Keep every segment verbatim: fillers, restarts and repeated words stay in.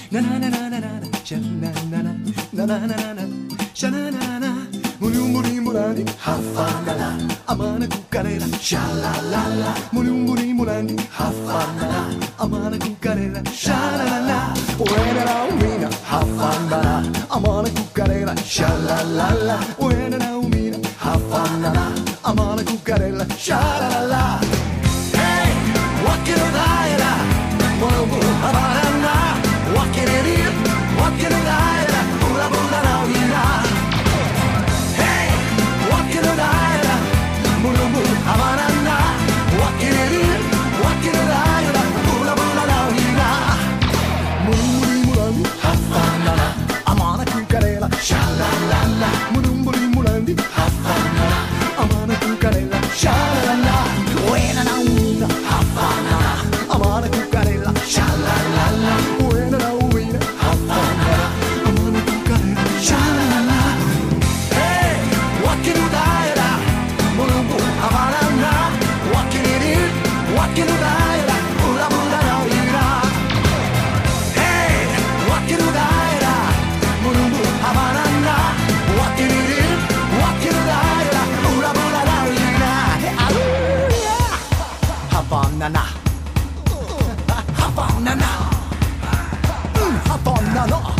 na na na na na na sha na na na na na na na sha na na na Mulium mulim mulandi hafanala amana cucarera sha la la la Mulium mulim mulandi hafanala amana cucarera sha la la la Buena la umina hafanala amana cucarera sha la la la Buena la umina hafanala amana cucarera sha la la la Hey, what can I da? Mulium hafanala what can I do? What can I da? Bula bula la umina Mulumbu Havanana, walking it in, walking it out, bula bula la hina. Mulumbu Mulandi, Havanana, Amana Cucarella, Shalalala, Mulumbu Mulandi, Havanana, Amana Cucarella, Shalalala, Buena la una, Havanana, Amana Cucarella, Shalalala, Buena la una, Havanana, Amana Cucarella, Shalalala. Hey, walking it out. Havanana, walking it in, walking it out, bula bula la hina. Hey, walking it out, mulumbu Havanana, walking it in, walking it out, bula bula la hina. Havanana, Havanana, Havanana.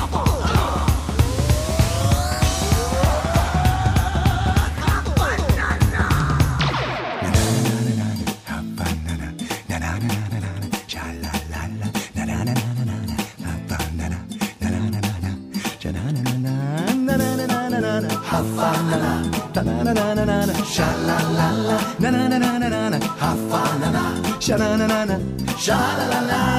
Havanana, na na na na na na, sha la la la, na na na na na na, Havanana, sha na na na na, sha la la la.